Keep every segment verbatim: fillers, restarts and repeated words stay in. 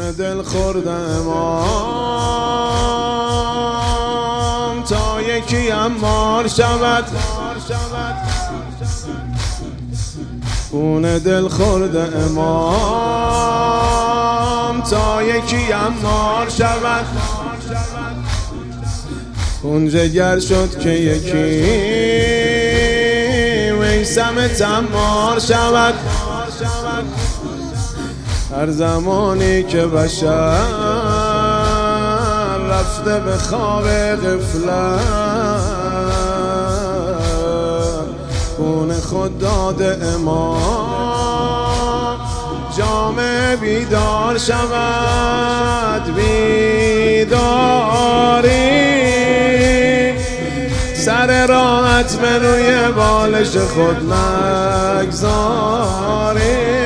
خون دل خورد امام تا یکی امار شود، خون دل خورد امام تا یکی امار شود، خون جگر شد که یکی میثم تمار شود. هر زمانی که بشر رفته به خواب غفلت، خون خود داده امام جامعه بیدار شود. بیداری سر راحت به روی بالش خود نگذاری،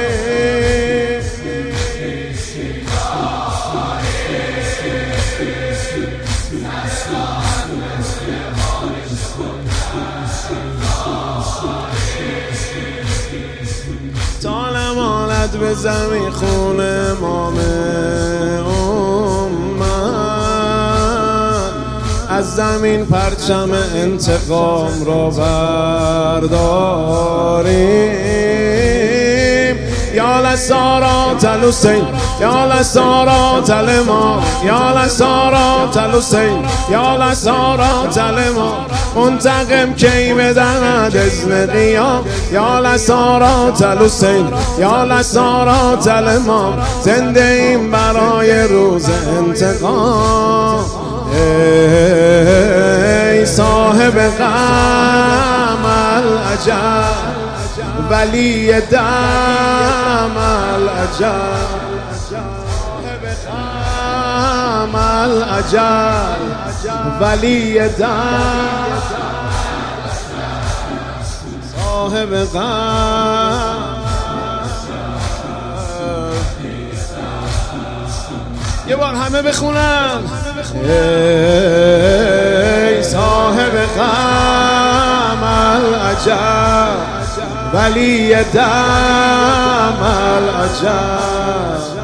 طال مالت به زمین خون امام امت، از زمین پرچم انتقام را برداریم. یا لسارات الحسین، یا لسارات الامام، یا لسارات الحسین، یا لسارات الامام. منتقم کی بدهد اذن قیام، یا لسارات الحسین، یا لسارات الامام. زنده ایم برای روز انتقام. ای صاحب غم الاجل، ولی دم الاجل، صاحب غم الاجل، ولی دم، صاحب غم. یه بار همه بخونن. ای صاحب غم الاجل، ولی دم الاجل.